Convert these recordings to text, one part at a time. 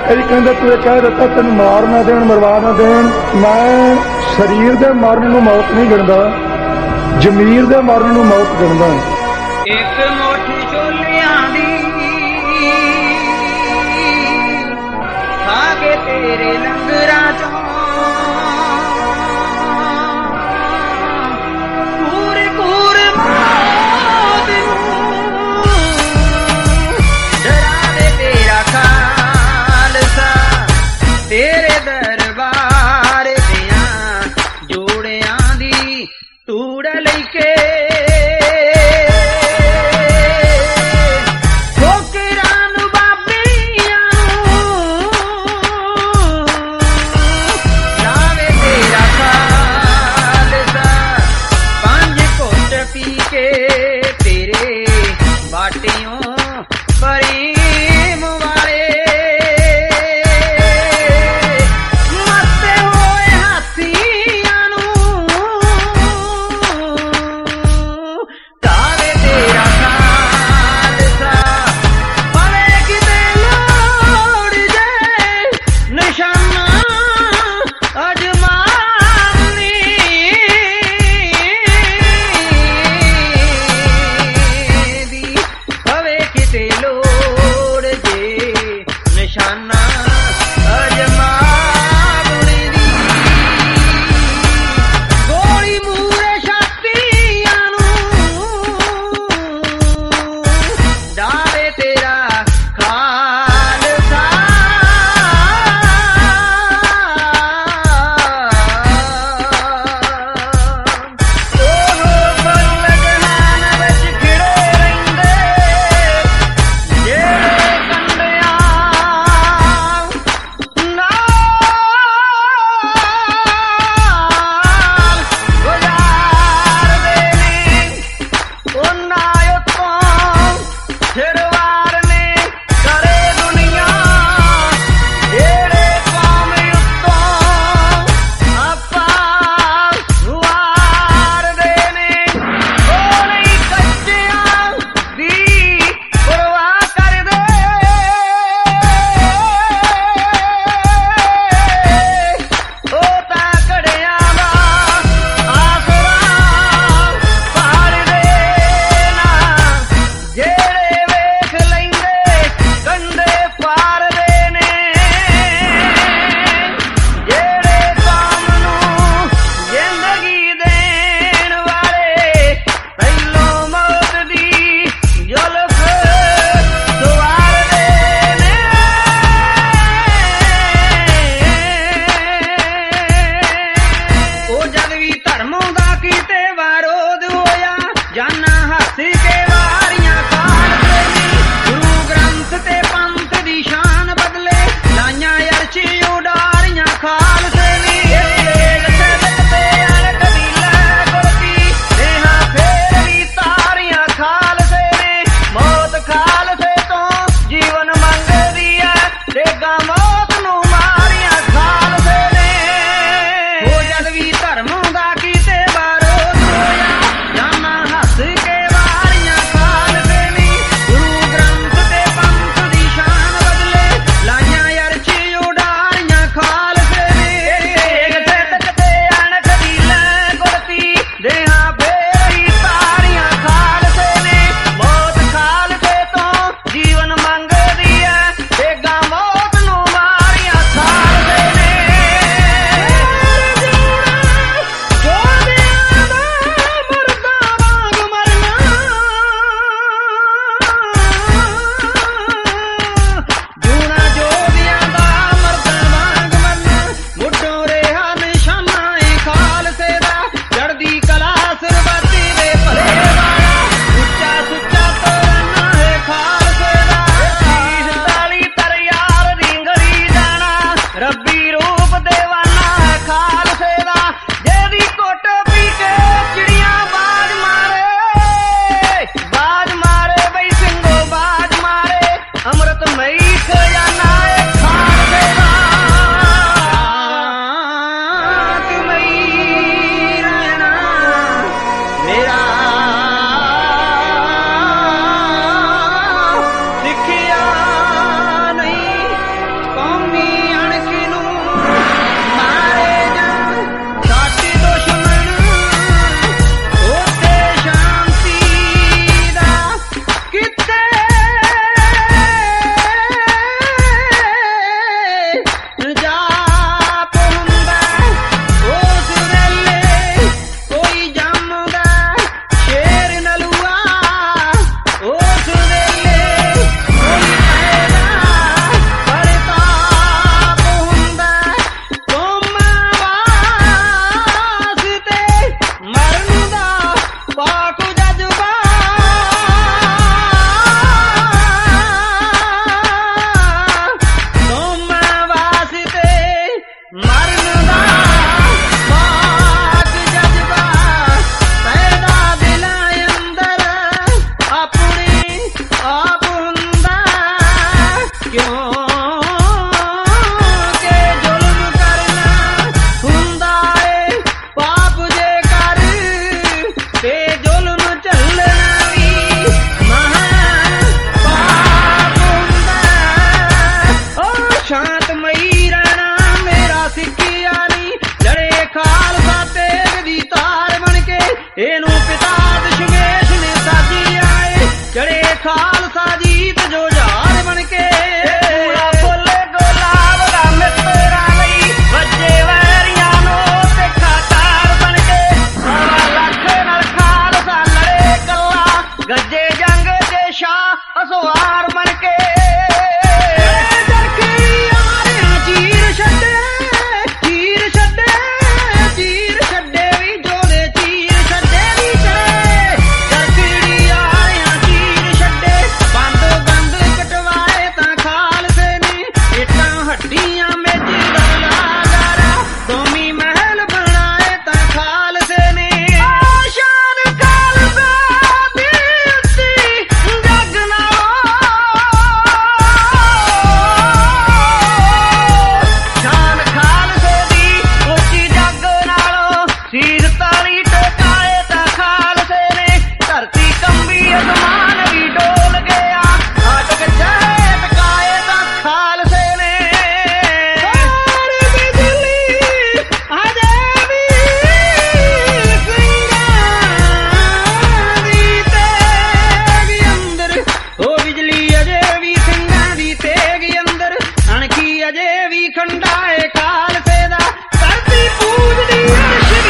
ਇਹ ਕਹਿੰਦੇ ਤੂੰ ਇਹ ਕਹਿ ਦਿੱਤਾ ਤੈਨੂੰ ਮਾਰ ਨਾ ਦੇਣ, ਮਰਵਾ ਨਾ ਦੇਣ। ਮੈਂ ਸਰੀਰ ਦੇ ਮਰਨ ਨੂੰ ਮੌਤ ਨਹੀਂ ਗਿਣਦਾ, ਜ਼ਮੀਰ ਦੇ ਮਰਨ ਨੂੰ ਮੌਤ ਗਿਣਦਾ। ਇੱਕ ਮੁੱਠ ਛੋਲਿਆਂ ਦੀ ਖਾ ਕੇ ਤੇਰੇ ਲੰਗਰਾਂ ਚੋਂ ਕੂਰ ਮੌਤ ਨੂੰ ਡਰਾਵੇ ਤੇਰਾ ਖਾਲਸਾ, ਤੇਰੇ ਦਰਬਾਰ ਦਿਆਂ ਜੋੜਿਆਂ ਦੀ ਤੂੜ ਲੈ ਕੇ ਵੱਡੀਆਂ ਮੇਜੀ ਦਾ ਲਾਗਾਰਾ ਦੋਮੀ ਮਹਿਲ ਬਣਾਏ ਤਾਂ ਖਾਲਸੇ ਨੇ ਸ਼ਾਨ ਖਾਲਸਾ ਦੀ ਉੱਚੀ ਜੱਗ ਸ਼ਾਨ ਖਾਲਸੇ ਦੀ ਉੱਚੀ ਜੱਗ ਨਾਲੋਂ ਸੀਸ ਤਾਲੀ ਟਕਾਏ ਤਾਂ ਖਾਲਸੇ ਨੇ ਧਰਤੀ ਕੰਬੀ ਅਸਮਾਨ ਵੀ ਡੋਲ ਗਿਆ ਅਟਕ ਜਾਏ ਟਕਾਏ ਤਾਂ ਖਾਲਸੇ ਨੇ ਸਾਰੀ ਬਿਜਲੀ ਅਜੇ ਵੀ ਸਿੰਘਾਂ ਦੀ ਤੇਗ ਅੰਦਰ ਉਹ ਬਿਜਲੀ ਅਜੇ ਵੀ ਸਿੰਘਾਂ ਦੀ ਤੇਗ ਅੰਦਰ ਅਣਖੀ ਅਜੇ ਵੀ ਖੰਡਾਏ ਖਾਲਸੇ ਦਾ ਧਰਤੀ ਪੂਜਦੀ ਅਰਸ਼ ਵੀ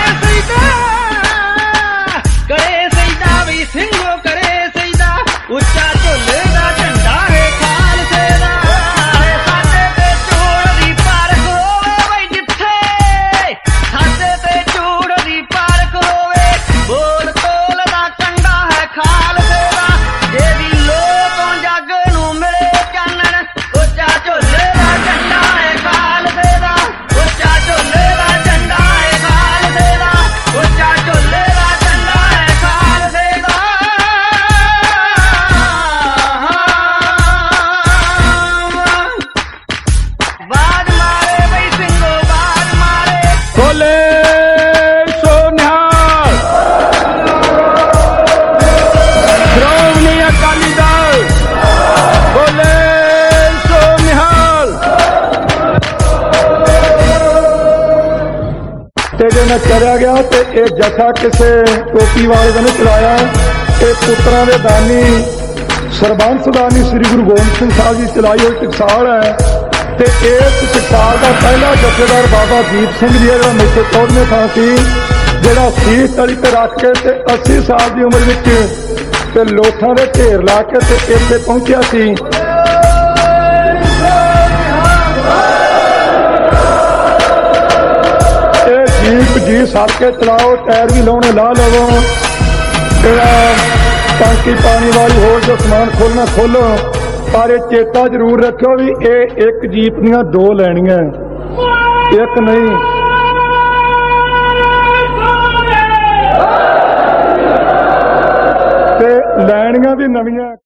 ਕਰੇ ਸਜਦਾ ਵੀ ਸਿੰਘੋ ਕਰੇ ਸਜਦਾ ਉੱਚਾ ਝੋਲੇ ਦਾ ਝੰਡਾ ਹੈ ਖਾਲਸੇ ਦਾ ਸਾਡੇ ਤੇ ਚੂੜ ਦੀ ਪਾਰਕ ਹੋਵੇ ਬਈ ਜਿੱਥੇ ਸਾਡੇ ਤੇ ਚੂੜ ਦੀ ਪਾਰਕ ਹੋਵੇ ਬੋਲ ਤੋਲ ਦਾ ਕੰਡਾ ਹੈ ਖਾਲਸੇ ਦਾ ਜਿਹਦੀ ਲੋਕੋਂ ਜੱਗ ਨੂੰ ਮਿਲੇ ਚਾਨਣ ਉੱਚਾ ਝੋਲੇ ਦਾ ਝੰਡਾ ਹੈ ਖਾਲਸੇ ਦਾ ਉੱਚਾ ਝੋਲੇ ਦਾ ਝੰਡਾ ਹੈ ਖਾਲਸੇ ਦਾ ਉੱਚਾ ਝੋਲੇ ਦਾ ਝੰਡਾ ਹੈ ਖਾਲਸੇ ਦਾ ਬਾਜ ਮਾਰੇ ਬਈ ਸਿੰਘੋ ਬਾਜ ਮਾਰੇ ਬੋਲੇ ਸੋ ਨਿਹਾਲ ਸ਼੍ਰੋਮਣੀ ਅਕਾਲੀ ਦਲ ਬੋਲੇ ਸੋ ਨਿਹਾਲ ਤੇ ਜੇ ਮੈਂ ਚਲਿਆ ਗਿਆ ਤੇ ਇਹ ਜਥਾ ਕਿਸੇ ਟੋਪੀ ਵਾਲੇ ਦਾ ਨਹੀਂ ਚਲਾਇਆ ਇਹ ਪੁੱਤਰਾਂ ਦੇ ਦਾਨੀ ਸਰਬੰਸ ਦਾਨੀ ਸ੍ਰੀ ਗੁਰੂ ਗੋਬਿੰਦ ਸਿੰਘ ਸਾਹਿਬ ਜੀ ਚਲਾਈ ਹੋਈ ਟਕਸਾਲ ਹੈ ਤੇ ਇਸ ਟਕਸਾਲ ਦਾ ਪਹਿਲਾ ਜਥੇਦਾਰ ਬਾਬਾ ਦੀਪ ਸਿੰਘ ਜੀ ਜਿਹੜਾ ਮੇਥੇ 14ਵੇਂ ਥਾਂ ਸੀ ਜਿਹੜਾ ਸੀਸ ਤਲੀ ਤੇ ਰੱਖ ਕੇ ਤੇ 80 ਸਾਲ ਦੀ ਉਮਰ ਵਿੱਚ ਤੇ ਲੋਥਾਂ ਦੇ ਢੇਰ ਲਾ ਕੇ ਤੇ ਇੱਥੇ ਪਹੁੰਚਿਆ ਸੀ ਇਹ ਜੀਪ ਜੀ ਸੜ ਕੇ ਚਲਾਓ ਟਾਇਰ ਵੀ ਲਾਉਣੇ ਲਾ ਲਵੋ ਟਾਂਕੀ ਪਾਣੀ ਵਾਲੀ ਹੋਰ ਜੋ ਸਮਾਨ ਖੋਲਣਾ ਖੋਲੋ ਪਰ ਇਹ ਚੇਤਾ ਜ਼ਰੂਰ ਰੱਖਿਓ ਵੀ ਇਹ ਇੱਕ ਜੀਪ ਦੀਆਂ ਦੋ ਲੈਣੀਆਂ ਇੱਕ ਨਹੀਂ ਤੇ ਲੈਣੀਆਂ ਵੀ ਨਵੀਆਂ